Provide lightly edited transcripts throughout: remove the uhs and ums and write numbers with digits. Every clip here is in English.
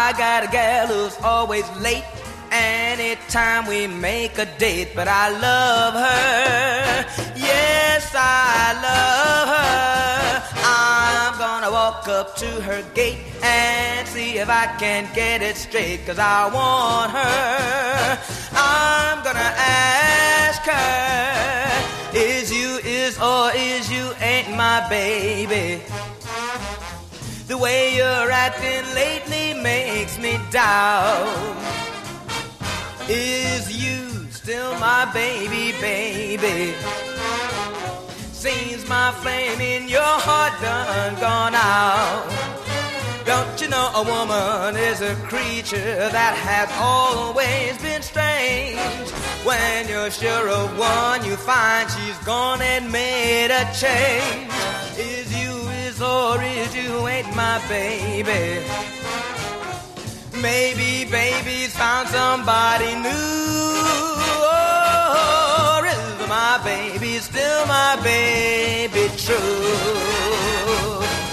I got a gal who's always late anytime we make a date, but I love her. Yes, I love her. I'm gonna walk up to her gate and see if I can get it straight, 'cause I want her. I'm gonna ask her, is you ain't my baby? The way you're acting lately makes me doubt. Is you still my baby, baby? Seems my flame in your heart done gone out. Don't you know a woman is a creature that has always been strange? When you're sure of one, you find she's gone and made a change. Is you ain't my baby? Maybe baby's found somebody new. Or is my baby still my baby true?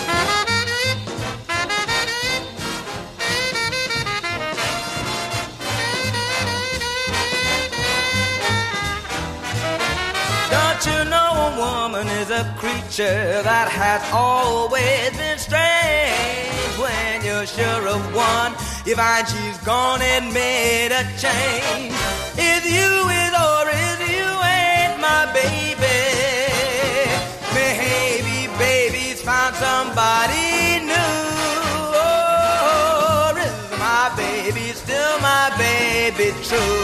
Don't you know a woman is a creature that has always been strange? When you're sure of one, you find she's gone and made a change. Is you ain't my baby? Maybe baby's found somebody new. Or is my baby still my baby true?